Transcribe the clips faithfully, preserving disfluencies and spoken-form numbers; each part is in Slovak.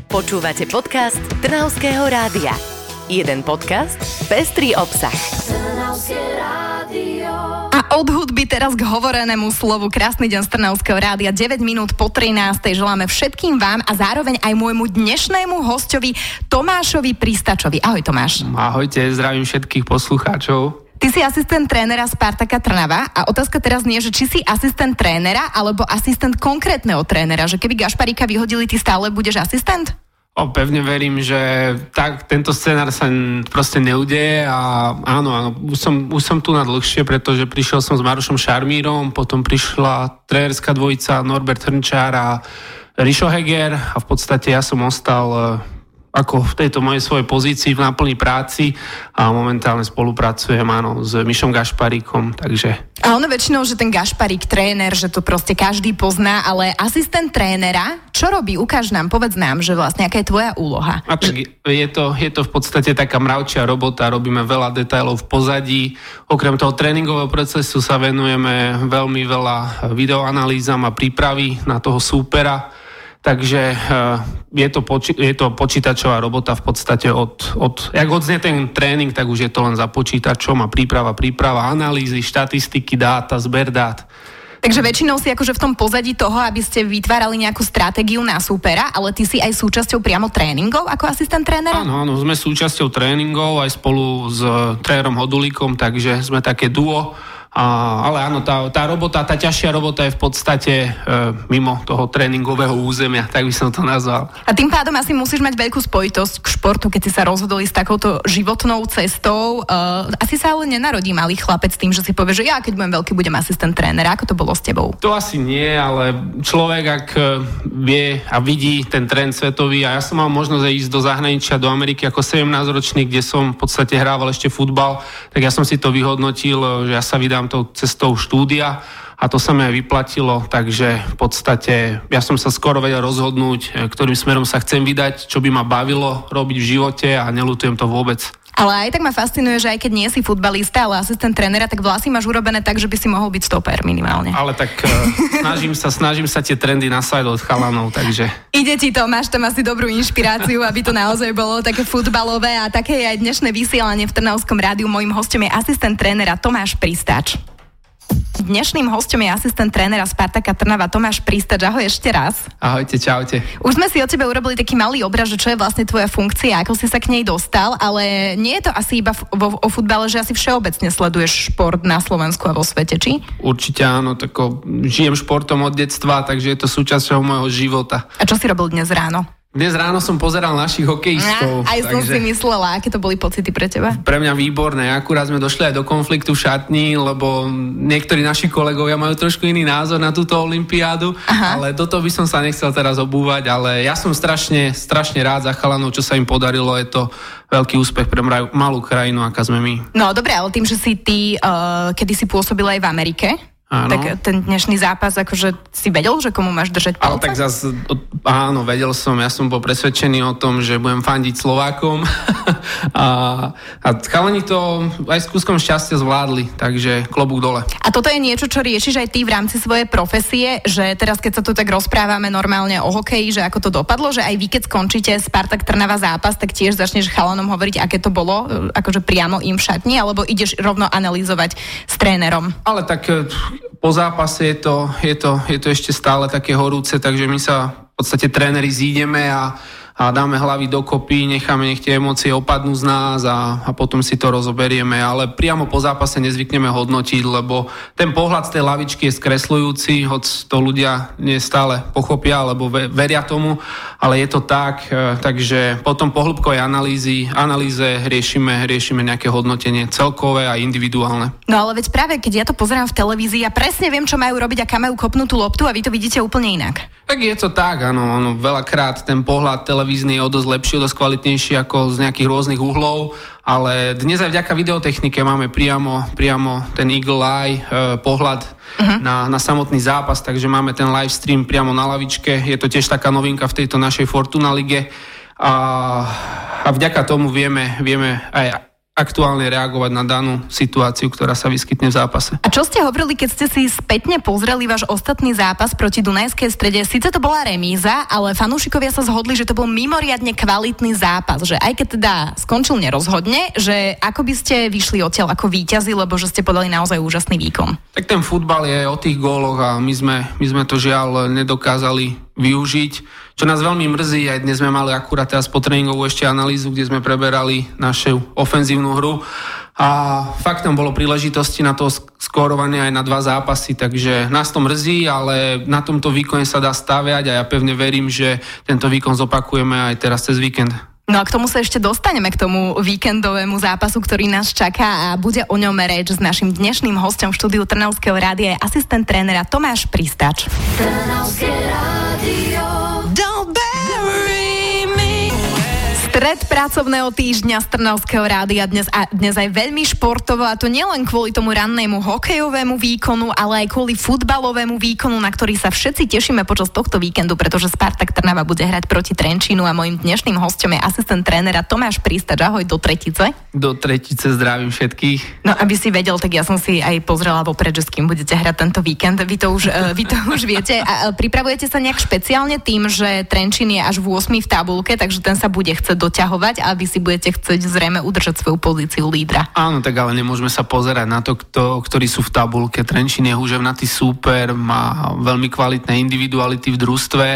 Počúvate podcast Trnavského rádia. Jeden podcast, pestrý obsah. Trnavské rádio. A od hudby teraz k hovorenému slovu. Krásny deň z Trnavského rádia. deväť minút po trinástej želáme všetkým vám a zároveň aj môjmu dnešnému hosťovi Tomášovi Pristačovi. Ahoj Tomáš. Ahojte, zdravím všetkých poslucháčov. Ty si asistent trénera Spartaka Trnava a otázka teraz nie, že či si asistent trénera alebo asistent konkrétneho trénera, že keby Gašparíka vyhodili, ty stále budeš asistent? O, pevne verím, že tak, tento scenár sa proste neudeje a áno, áno, už som, už som tu na dlhšie, pretože prišiel som s Marošom Šarmírom, potom prišla trénerská dvojica Norbert Hrnčár a Rišo Heger a v podstate ja som ostal ako v tejto mojej svojej pozícii v náplni práci a momentálne spolupracujem, áno, s Mišom Gašparíkom, takže... A ono väčšinou, že ten Gašparík, tréner, že to proste každý pozná, ale asistent trénera, čo robí? Ukáž nám, povedz nám, že vlastne aká je tvoja úloha. A tak je to, je to v podstate taká mravčia robota, robíme veľa detailov v pozadí, okrem toho tréningového procesu sa venujeme veľmi veľa videoanalýzam a prípravy na toho súpera. Takže je to, poči- je to počítačová robota v podstate od, od... Jak odznie ten tréning, tak už je to len za počítačom a príprava, príprava, analýzy, štatistiky, dáta, zber dát. Takže väčšinou si akože v tom pozadí toho, aby ste vytvárali nejakú stratégiu na súpera, ale ty si aj súčasťou priamo tréningov ako asistent trénera? Áno, áno, sme súčasťou tréningov aj spolu s trénerom Hodulíkom, takže sme také duo. A, ale áno, tá, tá robota, tá ťažšia robota je v podstate e, mimo toho tréningového územia, tak by som to nazval. A tým pádom asi musíš mať veľkú spojitosť k športu, keď si sa rozhodol s takouto životnou cestou. E, asi sa ale nenarodí malý chlapec tým, že si povie, že ja keď budem veľký, budem asistent trénera. Ako to bolo s tebou? To asi nie, ale človek, ak vie a vidí ten trend svetový, a ja som mal možnosť ísť do zahraničia, do Ameriky ako sedemnásťročný, kde som v podstate hrával ešte futbal, tak ja som si to vyhodnotil, že ja sa vydám tou cestou štúdia a to sa mi aj vyplatilo, takže v podstate ja som sa skoro vedel rozhodnúť, ktorým smerom sa chcem vydať, čo by ma bavilo robiť v živote a neľutujem to vôbec. Ale aj tak ma fascinuje, že aj keď nie si futbalista, ale asistent trénera, tak vlasy máš urobené tak, že by si mohol byť stoper minimálne. Ale tak uh, snažím sa, snažím sa tie trendy nasať od chalanov, takže... Ide ti to, máš tam asi dobrú inšpiráciu, aby to naozaj bolo také futbalové a také je aj dnešné vysielanie v Trnavskom rádiu. Mojím hosťom je asistent trénera Tomáš Pristač. Dnešným hosťom je asistent trénera Spartaka Trnava Tomáš Pristač. Ahoj ešte raz. Ahojte, čaute. Už sme si od teba urobili taký malý obraz, že čo je vlastne tvoja funkcia, ako si sa k nej dostal, ale nie je to asi iba vo, o futbale, že asi všeobecne sleduješ šport na Slovensku a vo svete, či? Určite áno, tako, žijem športom od detstva, takže je to súčasťou môjho života. A čo si robil dnes ráno? Dnes ráno som pozeral našich hokejistov. Ja, aj som takže... si myslela, aké to boli pocity pre teba? Pre mňa výborné. Akurát sme došli aj do konfliktu v šatni, lebo niektorí naši kolegovia majú trošku iný názor na túto olympiádu, aha, ale do toho by som sa nechcel teraz obúvať, ale ja som strašne, strašne rád za chalanov, čo sa im podarilo. Je to veľký úspech pre malú krajinu, aká sme my. No dobre, ale tým, že si ty uh, kedy si pôsobil aj v Amerike, áno, tak ten dnešný zápas, akože si vedel, že komu máš držať palce? Ale tak zase, áno, vedel som, ja som bol presvedčený o tom, že budem fandiť Slovákom a, a chalani to aj s kúskom šťastia zvládli, takže klobúk dole. A toto je niečo, čo riešiš aj ty v rámci svojej profesie, že teraz, keď sa tu tak rozprávame normálne o hokeji, že ako to dopadlo, že aj vy, keď skončíte Spartak Trnava zápas, tak tiež začneš chalanom hovoriť, aké to bolo, akože priamo im v šatni, alebo ideš rovno analyzovať s trénerom? Ale tak po zápase je to, je to, je to ešte stále také horúce, takže my sa v podstate tréneri zídeme a, a dáme hlavy dokopy, necháme, nech tie emócie opadnú z nás a, a potom si to rozoberieme, ale priamo po zápase nezvykneme hodnotiť, lebo ten pohľad z tej lavičky je skresľujúci, hoď to ľudia nie stále pochopia, alebo veria tomu, ale je to tak, takže potom po hĺbkovej analýzy, analýze riešime, riešime nejaké hodnotenie celkové a individuálne. No ale veď práve, keď ja to pozerám v televízii, ja presne viem, čo majú robiť a kam majú kopnúť tú loptu a vy to vidíte úplne inak. Tak je to tak, áno, áno, veľakrát ten pohľad televízny je o dosť lepší, o dosť kvalitnejší ako z nejakých rôznych uhlov, ale dnes aj vďaka videotechnike máme priamo, priamo ten Eagle Eye e, pohľad uh-huh. na, na samotný zápas, takže máme ten live stream priamo na lavičke, je to tiež taká novinka v tejto našej Fortuna lige a, a vďaka tomu vieme, vieme aj aktuálne reagovať na danú situáciu, ktorá sa vyskytne v zápase. A čo ste hovorili, keď ste si spätne pozreli váš ostatný zápas proti Dunajskej Strede? Sice to bola remíza, ale fanúšikovia sa zhodli, že to bol mimoriadne kvalitný zápas, že aj keď teda skončil nerozhodne, že ako by ste vyšli odtiaľ ako víťazi, lebo že ste podali naozaj úžasný výkon. Tak ten futbal je o tých góloch a my sme, my sme to žiaľ nedokázali využiť. Čo nás veľmi mrzí, aj dnes sme mali akurát teraz po tréningovú ešte analýzu, kde sme preberali našu ofenzívnu hru a fakt tam bolo príležitosti na to skórovanie aj na dva zápasy, takže nás to mrzí, ale na tomto výkone sa dá staviať a ja pevne verím, že tento výkon zopakujeme aj teraz cez víkend. No a k tomu sa ešte dostaneme, k tomu víkendovému zápasu, ktorý nás čaká a bude o ňom reč s našim dnešným hosťom v štúdiu Trnavského rádia je asistent trénera Tomáš Pristač. Trnavské rádio. Don't bury me. Stred pracovného týždňa z Trnavského rádia dnes, a dnes aj veľmi športovo, a to nielen kvôli tomu rannému hokejovému výkonu, ale aj kvôli futbalovému výkonu, na ktorý sa všetci tešíme počas tohto víkendu, pretože Spartak Trnava bude hrať proti Trenčínu a mojím dnešným hosťom je asistent trénera Tomáš Pristač. Ahoj, do tretice. Do tretice zdravím všetkých. No, aby si vedel, tak ja som si aj pozrela vopred, že s kým budete hrať tento víkend. Vy to už, uh, vy to už viete. A pripravujete sa nejak špeciálne tým, že Trenčín je až v ôsmej v tabulke, takže ten sa bude chcieť doťahovať a vy si budete chcieť zrejme udržať svoju pozíciu lídra. Áno, tak ale nemôžeme sa pozerať na to, kto, ktorí sú v tabulke. Trenčín je húževnatý súper, má veľmi kvalitné individuality v družstve,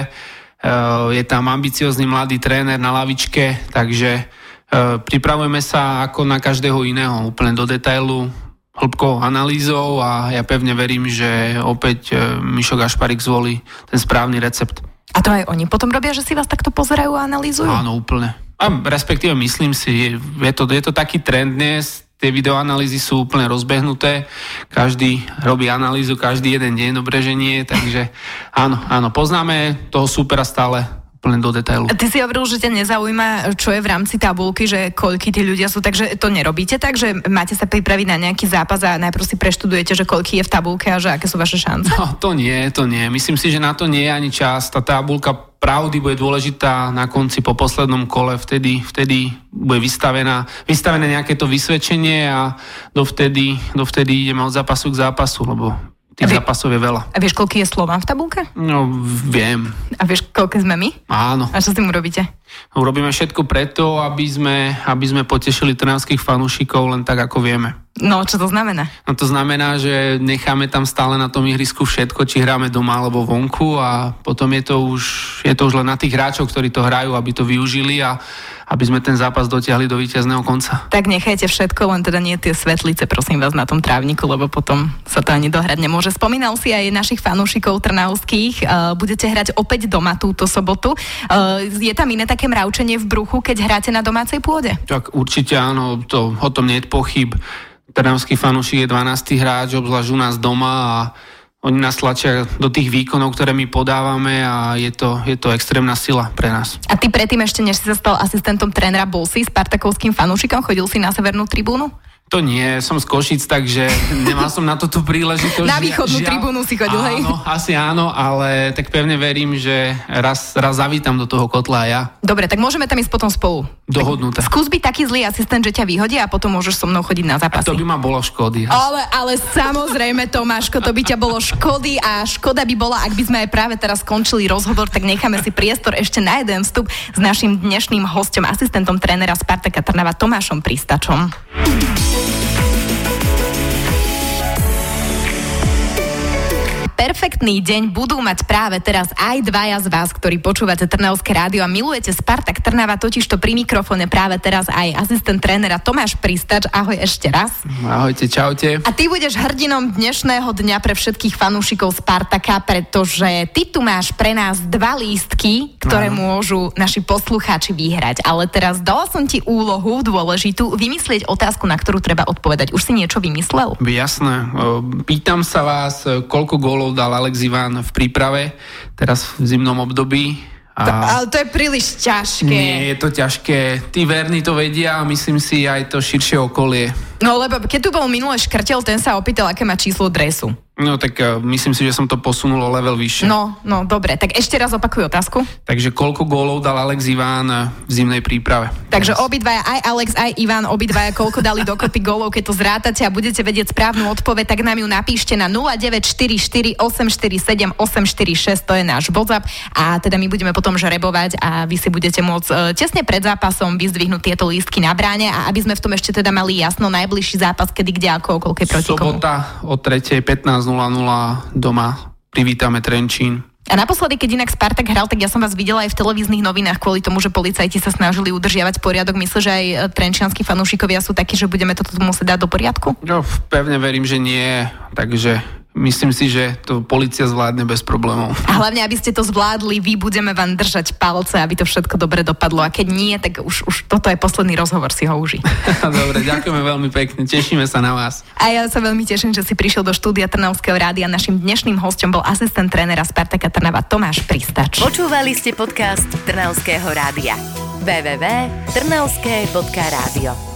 je tam ambiciózny mladý tréner na lavičke, takže pripravujeme sa ako na každého iného, úplne do detailu, hĺbkovou analýzou a ja pevne verím, že opäť Mišo Gašparík zvolí ten správny recept. A to aj oni potom robia, že si vás takto pozerajú a analýzujú? Áno, úplne. A respektíve myslím si, je to, je to taký trend dnes, tie videoanalýzy sú úplne rozbehnuté, každý robí analýzu, každý jeden deň, dobre, že nie, takže áno, áno, poznáme toho súpera stále úplne do detailu. A ty si hovoril, že ťa nezaujíma, čo je v rámci tabulky, že koľky tí ľudia sú, takže to nerobíte tak, že máte sa pripraviť na nejaký zápas a najprv si preštudujete, že koľky je v tabulke a že aké sú vaše šance? No, to nie, to nie. Myslím si, že na to nie je ani čas. Tá tabulka pravdy bude dôležitá na konci po poslednom kole, vtedy, vtedy bude vystavená, vystavené nejaké to vysvedčenie a dovtedy, dovtedy ideme od zápasu k zápasu, lebo tých zápasov je veľa. A vieš, koľký je Slovan v tabulke? No, viem. A vieš, koľko sme my? Áno. A čo s tým urobíte? Urobíme všetko preto, aby sme, aby sme potešili trnavských fanúšikov len tak, ako vieme. No, čo to znamená? No to znamená, že necháme tam stále na tom ihrisku všetko, či hráme doma alebo vonku a potom je to už, je to už len na tých hráčov, ktorí to hrajú, aby to využili a aby sme ten zápas dotiahli do víťazného konca. Tak nechajte všetko, len teda nie tie svetlice, prosím vás, na tom trávniku, lebo potom sa to ani dohrať nemôže. Spomínal si aj našich fanúšikov trnavských. Uh, budete hrať opäť doma túto sobotu. Uh, je tam iné také mravčenie v bruchu, keď hráte na domácej pôde? Tak určite áno, to, o tom nie je pochyb. Trnavský fanúšik je dvanásty hráč, obzvlášť u nás doma a oni nás tlačia do tých výkonov, ktoré my podávame a je to, je to extrémna sila pre nás. A ty predtým ešte, než si sa stal asistentom trénera, bol si spartakovským fanúšikom? Chodil si na severnú tribúnu? To nie, som z Košíc, takže nemal som na to tú príležitosť. Na východnú žiaľ, tribúnu si chodil, áno, hej? Áno, asi áno, ale tak pevne verím, že raz, raz zavítam do toho kotla aj ja. Dobre, tak môžeme tam ísť potom spolu. Dohodnuté. Skús byť taký zlý asistent, že ťa vyhodí a potom môžeš so mnou chodiť na zápasy. A to by ma bolo škody. Ale, ale samozrejme, Tomáško, to by ťa bolo škody a škoda by bola, ak by sme aj práve teraz skončili rozhovor, tak necháme si priestor ešte na jeden vstup s našim dnešným hosťom, asistentom trénera Spartaka Trnava Tomášom Pristačom. Perfektný deň budú mať práve teraz aj dvaja z vás, ktorí počúvate Trnavské rádio a milujete Spartak Trnava, totižto pri mikrofóne práve teraz aj asistent trénera Tomáš Pristač. Ahoj ešte raz. Ahojte, čaute. A ty budeš hrdinom dnešného dňa pre všetkých fanúšikov Spartaka, pretože ty tu máš pre nás dva lístky, ktoré Aha. môžu naši poslucháči vyhrať. Ale teraz dala som ti úlohu dôležitú vymyslieť otázku, na ktorú treba odpovedať. Už si niečo vymyslel? Jasné. Pýtam sa vás, koľko gólov dal Alex Ivan v príprave, teraz v zimnom období. A... To, ale to je príliš ťažké. Nie, je to ťažké. Tí verní to vedia a myslím si aj to širšie okolie. No lebo keď tu bol minulé Škrtel, ten sa opýtal, aké má číslo dresu. No tak uh, myslím si, že som to posunul o level vyššie. No, no, dobre. Tak ešte raz opakuj otázku. Takže koľko gólov dal Alex Iván v zimnej príprave? Takže obidvaja, aj Alex, aj Ivan, obidvaja koľko dali dokopy gólov, keď to zrátate a budete vedieť správnu odpoveď, tak nám ju napíšte na nula deväť štyri štyri osem štyri sedem osem štyri šesť, to je náš WhatsApp a teda my budeme potom žrebovať a vy si budete môcť uh, tesne pred zápasom vyzdvihnúť tieto lístky na bráne a aby sme v tom ešte teda mali jasno, najbližší zápas, kedy, kde, ako, koľko je proti komu. Sobota o tretej pätnásť nula nula doma. Privítame Trenčín. A naposledy, keď inak Spartak hral, tak ja som vás videla aj v televíznych novinách kvôli tomu, že policajti sa snažili udržiavať poriadok. Myslím, že aj trenčianski fanúšikovia sú takí, že budeme toto musieť dať do poriadku? No, pevne verím, že nie. Takže myslím si, že to polícia zvládne bez problémov. A hlavne, aby ste to zvládli, vy budeme vám držať palce, aby to všetko dobre dopadlo. A keď nie, tak už, už toto je posledný rozhovor, si ho uži. Dobre, ďakujeme veľmi pekne, tešíme sa na vás. A ja sa veľmi teším, že si prišiel do štúdia Trnavského rádia. Našim dnešným hosťom bol asistent trénera Spartaka Trnava Tomáš Pristač. Počúvali ste podcast Trnavského rádia. w w w bodka trnavské bodka rádio